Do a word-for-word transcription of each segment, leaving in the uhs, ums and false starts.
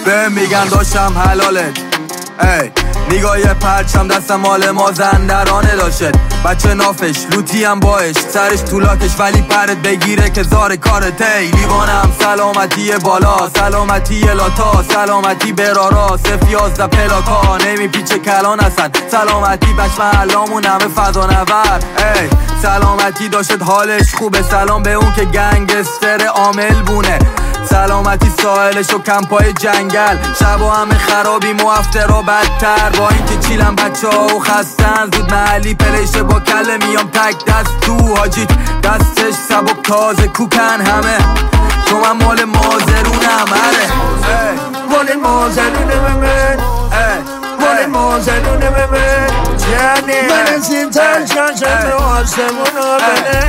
به میگن داشتم حلالت ای نگاه پرچم دستم مال مازندرانه داشت بچه نافش لوتی هم باش سرش طولاکش ولی پرت بگیره که زار کارت ای لیوانم سلامتی بالا سلامتی لاتا سلامتی برارا صف یازده پلاکا نمی پیچه کلان هستن سلامتی بچ محلامون همه فضا نور ای سلامتی داشت حالش خوبه سلام به اون که گنگستر عامل بونه سلامتی ساحلش و کمپای جنگل شبا همه خرابی مفترا بدتر با اینکه چیلم بچه ها و خستن زود محلی پلیشه با کله میام تک دست تو حاجیت دستش سبک تازه کوکن همه تو من مال مازرونم اره مال مازرونه بمن مال مازرونه بمن جنه من از این ترشن شد رو آسمون ها بنه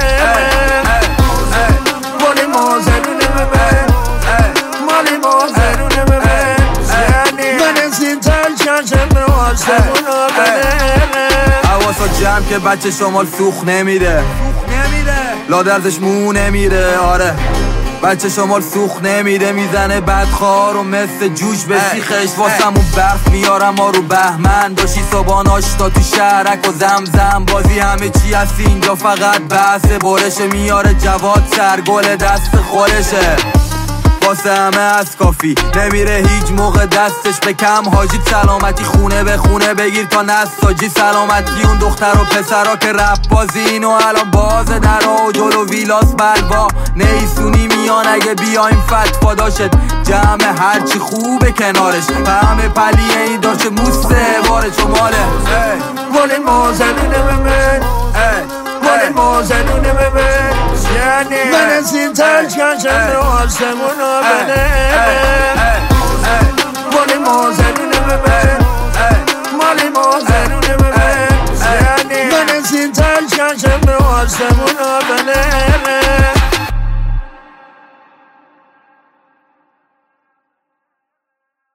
مال مازرونه بمن مال مازرونه بمن من از این ترشن شد رو آسمون ها بنه حواسا جمع که بچه شمال سوخ نمیره لادرزش مو نمیره آره بچه شمال سوخ نمیده میزنه بدخوار و مثل جوش به سیخش واسمون برف میارم ما رو بهمن داشتی صبحان آشتا تو شهرک و زمزم بازی همه چی هست اینجا فقط بحث برشه میاره جواد سرگل دست خورشه واسه همه از کافی نمیره هیچ موقع دستش به کم حاجی سلامتی خونه به خونه بگیر تا نساجی سلامتی اون دختر و پسرا که رپ بازین و الان باز درا و جلو ویلاس بلوا نیسونی میان اگه بیایم فتوا داشت جمع هرچی خوبه کنارش و همه پلیه این داشت موسه باره چو ماله مال مازرونه بمن مال مازرونه بمن من از این ترکن شد رو آسمون ها بنه مال مازرونه بمن مال مازرونه بمن من از این ترکن شد رو آسمون ها بنه